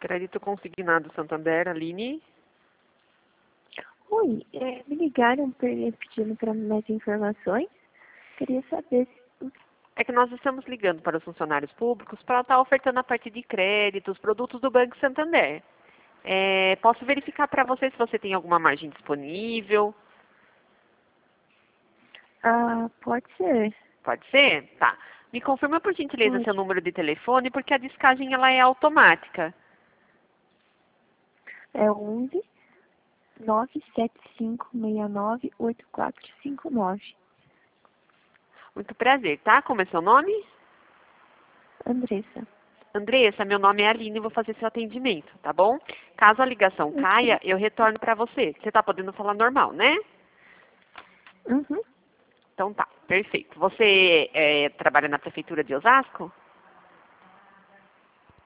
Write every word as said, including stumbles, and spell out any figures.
Crédito consignado Santander, Aline. Oi, é, me ligaram per- pedindo para mais informações. Queria saber se... É que nós estamos ligando para os funcionários públicos para estar ofertando a parte de créditos, produtos do Banco Santander. É, posso verificar para você se você tem alguma margem disponível? Ah, pode ser. Pode ser? Tá. Me confirma, por gentileza, seu Pode. número de telefone, porque a descagem ela é automática. É onze nove sete cinco seis nove oito quatro cinco nove. Muito prazer, tá? Como é seu nome? Andressa. Andressa, meu nome é Aline e vou fazer seu atendimento, tá bom? Caso a ligação caia, Ok. eu retorno para você. Você tá podendo falar normal, né? Uhum. Então tá, perfeito. Você é, trabalha na Prefeitura de Osasco?